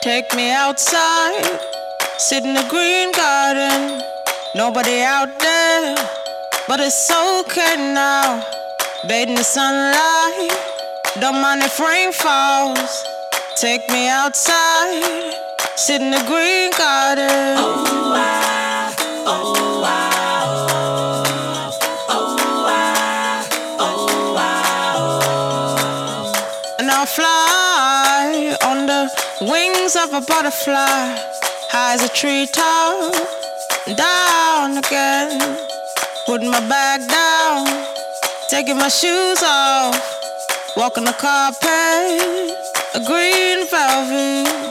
Take me outside, sit in the green garden. Nobody out there, but it's okay now. Bathe in the sunlight, don't mind if rain falls. Take me outside, sit in the green garden. Oh, I, oh, I, oh, oh, I, oh, I, oh. And I'll fly on the wings of a butterfly, high as a treetop, down again. Put my bag down, taking my shoes off, walking the carpet, a green velvet.